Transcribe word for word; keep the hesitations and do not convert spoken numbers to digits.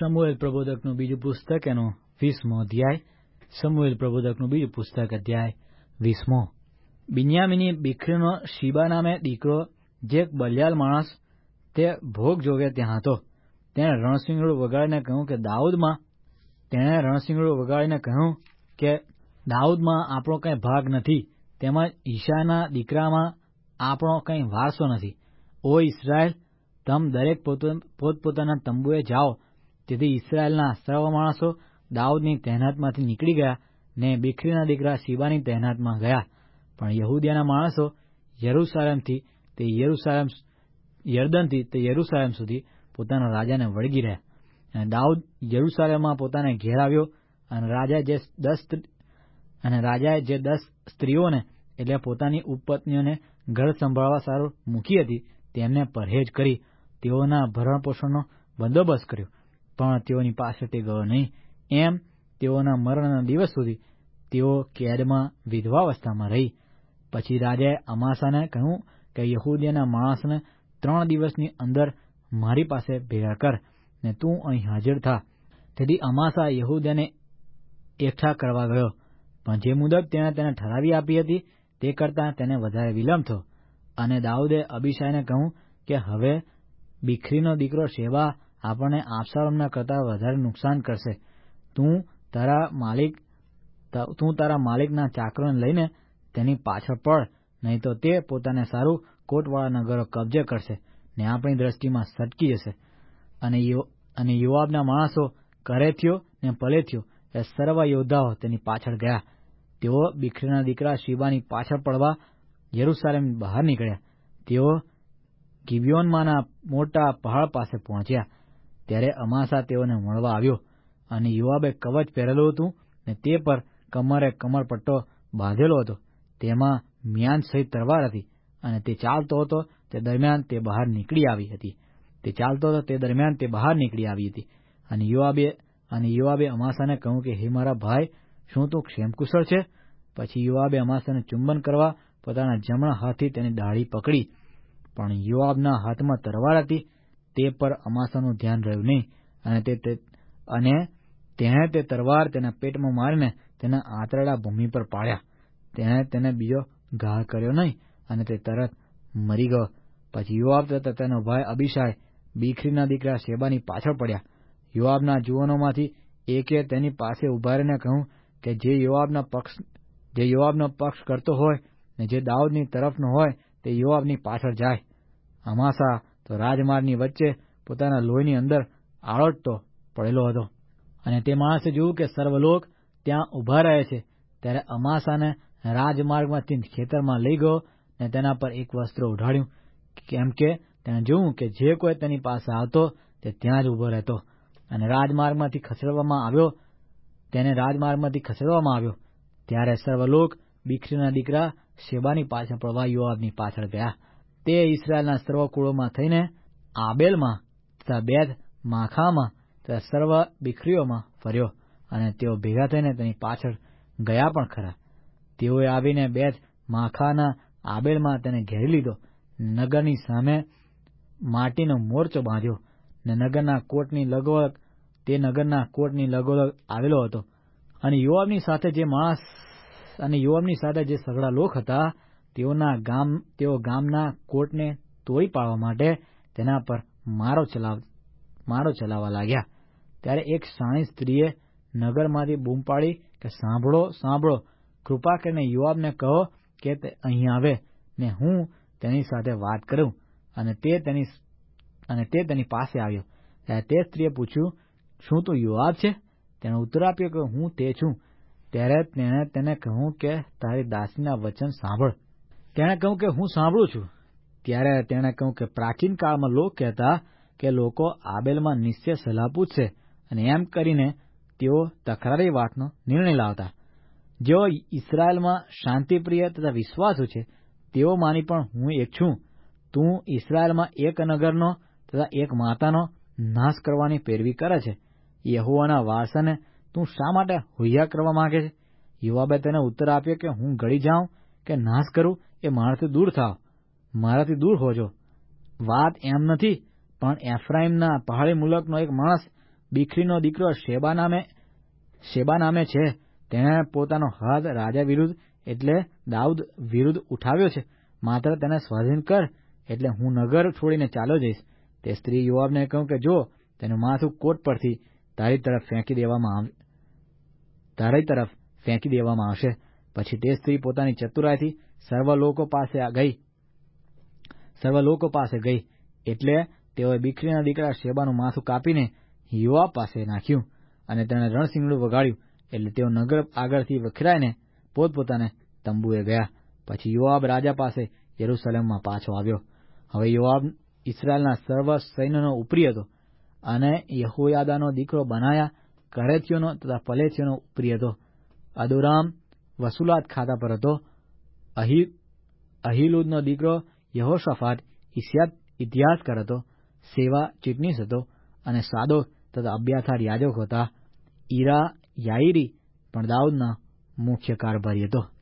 Samuel પ્રબોધકનું બીજું પુસ્તક એનો વીસમો અધ્યાય. સમુએલ પ્રબોધકનું બીજું પુસ્તક અધ્યાય વીસમો. બિન્યામીની દીકરીનો શીબા નામે દીકરો જે એક બલિયાલ માણસ તે ભોગ જોગે ત્યાં હતો. તેણે રણસિંગડું વગાડીને કહ્યું કે દાઉદમાં તેણે રણસિંગડું વગાડીને કહ્યું કે દાઉદમાં આપણો કંઈ ભાગ નથી, તેમજ ઈશાના દીકરામાં આપણો કંઈ વારસો નથી. ઓ ઇસ્રાયેલ, તમ દરેક પોતપોતાના તંબુએ જાઓ. તેથી ઇસ્રાયેલના સર્વ માણસો દાઉદની તહેનાતમાંથી નીકળી ગયા ને બિખરીના દીકરા શીબાની તહેનાતમાં ગયા. પણ યહૂદિયાના માણસો યરૂશાલેમથી તે યરૂશાલેમ યર્દનથી તે યરૂશાલેમ સુધી પોતાના રાજાને વળગી રહ્યા. અને દાઉદ યરૂશાલેમમાં પોતાને ઘેર આવ્યો અને રાજાએ જે દસ અને રાજાએ જે દસ સ્ત્રીઓને એટલે પોતાની ઉપપત્નીઓને ઘર સંભાળવા સારું મૂકી હતી તેમને પરહેજ કરી તેઓના ભરણપોષણનો બંદોબસ્ત કર્યો. પણ તેઓની પાસે તે ગયો નહીં. એમ તેઓના મરણના દિવસ સુધી તેઓ કેદમાં વિધવાવસ્થામાં રહી. પછી રાજાએ અમાસાને કહ્યું કે યહૂદિયાના માણસને ત્રણ દિવસની અંદર મારી પાસે ભેગા કર ને તું અહીં હાજર થા. તેથી અમાસા યહૂદિયાને એકઠા કરવા ગયો, પણ જે મુદત તેણે તેને ઠરાવી આપી હતી તે કરતાં તેને વધારે વિલંબ થયો. અને દાઉદે અબીશાયને કહ્યું કે હવે બિખરીનો દીકરો શેબા આપણને આબશાલોમના કરતાં વધારે નુકસાન કરશે. તું તારા માલિક તું તારા માલિકના ચાકરોને લઈને તેની પાછળ પડ, નહીં તો તે પોતાને સારું કોટવાળા નગરો કબજે કરશે ને આપણી દ્રષ્ટિમાં સટકી જશે. અને અને યોઆબના માણસો કરેથીઓ ને પલેથીઓ એ સર્વ યોદ્ધાઓ તેની પાછળ ગયા. તેઓ બિખરીના દીકરા શીબાની પાછળ પડવા યરૂશાલેમ બહાર નીકળ્યા. તેઓ ગિબિયોનમાંના મોટા પહાડ પાસે પહોંચ્યા. ત્યારે અમાસા તેઓને મળવા આવ્યો અને યોઆબે કવચ પહેરેલું હતું ને તે પર કમરે કમરપટ્ટો બાંધેલો હતો. તેમાં મ્યાન સહિત તરવાર હતી અને તે ચાલતો હતો તે દરમિયાન તે બહાર નીકળી આવી હતી. તે ચાલતો હતો તે દરમિયાન તે બહાર નીકળી આવી હતી. અને યોઆબે અને યોઆબે અમાસાને કહ્યું કે હે મારા ભાઈ, શું તું ક્ષેમકુશળ છે? પછી યોઆબે અમાસાને ચુંબન કરવા પોતાના જમણા હાથથી તેની દાઢી પકડી. પણ યોઆબના હાથમાં તરવાર હતી તે પર અમાસાનું ધ્યાન રહ્યું નહીં અને તે અને તેણે તે તરવાર તેના પેટમાં મારીને તેના આંતરડા ભૂમિ પર પાડ્યા. તેણે તેને બીજો ઘા કર્યો નહીં અને તે તરત મરી ગયો. પછી યોઆબ તથા તેનો ભાઈ અબીશાય બિખરીના દીકરા શેબાની પાછળ પડ્યા. યોઆબના જુવાનોમાંથી એકે તેની પાસે ઉભા રહીને કહ્યું કે જે યોઆબના પક્ષ જે યોઆબનો પક્ષ કરતો હોય ને જે દાઉદની તરફનો હોય તે યોઆબની પાછળ જાય. અમાસા તો રાજમાર્ગની વચ્ચે પોતાના લોહીની અંદર આળોટતો પડેલો હતો. અને તે માણસે જોયું કે સર્વલોક ત્યાં ઉભા રહે છે. ત્યારે અમાસાને રાજમાર્ગમાંથી ખેતરમાં લઈ ગયો ને તેના પર એક વસ્ત્ર ઉઢાડ્યું, કેમ કે તેણે જોયું કે જે કોઈ તેની પાસે આવતો તે ત્યાં જ ઉભો રહેતો. અને રાજમાર્ગમાંથી ખસેડવામાં આવ્યો તેને રાજમાર્ગમાંથી ખસેડવામાં આવ્યો ત્યારે સર્વલોક બિખરીના દીકરા શેબાની પાછળ પડવા યોઆબની પાછળ ગયા. તે ઇસ્રાયેલના સર્વ કુળોમાં થઈને આબેલમાં તથા બેત માખામાં તથા સર્વ બિખરીઓમાં ફર્યો અને તેઓ ભેગા થઈને તેની પાછળ ગયા પણ ખરા. તેઓએ આવીને બેત માખાના આબેલમાં તેને ઘેરી લીધો. નગરની સામે માટીનો મોરચો બાંધ્યો ને નગરના કોટની લગોલગ તે નગરના કોટની લગોલગ આવેલો હતો. અને યોઆબની સાથે જે માણસ અને યોઆબની સાથે જે સઘળા લોક હતા તેઓના ગામ તેઓ ગામના કોટને તોડી પાડવા માટે તેના પર મારો ચલાવ મારો ચલાવવા લાગ્યા. ત્યારે એક શાણી સ્ત્રીએ નગરમાંથી બૂમ પાડી કે સાંભળો સાંભળો, કૃપા કરીને યોઆબને કહો કે તે અહીં આવે ને હું તેની સાથે વાત કરું. અને તે તેની અને તે તેની પાસે આવ્યો. ત્યારે તે સ્ત્રીએ પૂછ્યું, શું તું યોઆબ છે? તેણે ઉત્તર આપ્યો કે હું તે છું. ત્યારે તેણે તેને કહ્યું કે તારી દાસીના વચન સાંભળ. તેણે કહ્યું કે હું સાંભળું છું. ત્યારે તેણે કહ્યું કે પ્રાચીન કાળમાં લોક કહેતા કે લોકો આબેલમાં નિશ્ચય સલાહ પૂછશે અને એમ કરીને તેઓ તકરારી વાતનો નિર્ણય લાવતા. જેઓ ઇસ્રાયેલમાં શાંતિપ્રિય તથા વિશ્વાસુ છે તેઓમાંની પણ હું એક છું. તું ઇસ્રાયેલમાં એક નગરનો તથા એક માતાનો નાશ કરવાની પેરવી કરે છે. યહોવાના વારસાને તું શા માટે હુયા કરવા માંગે છે? યોઆબે તેને ઉત્તર આપ્યો કે હું ગળી જાઉં કે નાશ કરું એ મારાથી દૂર થાવ, મારાથી દૂર હોજો. વાત એમ નથી, પણ એફ્રાઈમના પહાડી મુલકનો એક માણસ બિખરીનો દીકરો શેબા નામે શેબા નામે છે, તેણે પોતાનો હાથ રાજા વિરુદ્ધ એટલે દાઉદ વિરુદ્ધ ઉઠાવ્યો છે. માત્ર તેને સ્વાધીન કર, એટલે હું નગર છોડીને ચાલ્યો જઈશ. તે સ્ત્રી યોઆબને કહ્યું કે જો તેનું માથું કોટ પરથી તારી તરફ ફેંકી દેવામાં તારી તરફ ફેંકી દેવામાં આવશે. પછી તે સ્ત્રી પોતાની ચતુરાઈથી સર્વ લોકો પાસે ગઈ સર્વ લોકો પાસે ગઈ એટલે તેઓએ બિખરીના દીકરા શેબાનું માથું કાપીને યોઆબ પાસે નાખ્યું, અને તેણે રણશીંગડું વગાડ્યું. એટલે તેઓ નગર આગળથી વિખરાઈને પોતપોતાને તંબુએ ગયા. પછી યોઆબ રાજા પાસે યરૂશલેમમાં પાછો આવ્યો. હવે યોઆબ ઇસ્રાયેલના સર્વ સૈન્યનો ઉપરી હતો, અને યહોયાદાનો દીકરો બનાયા કરેથીઓનો તથા પલેથીઓનો ઉપરી હતો. અદોરામ વસુલાત ખાતા પર હતો. અહી અહીલુદનો દીકરો યહોશાફાટ ઇતિહાસકાર હતો. સેવા ચીટનીસ હતો, અને સાદોક તથા અબ્યાથાર યાજક હતા. ઈરા યાઈરી પણ દાઉદના મુખ્ય કારભારી હતો.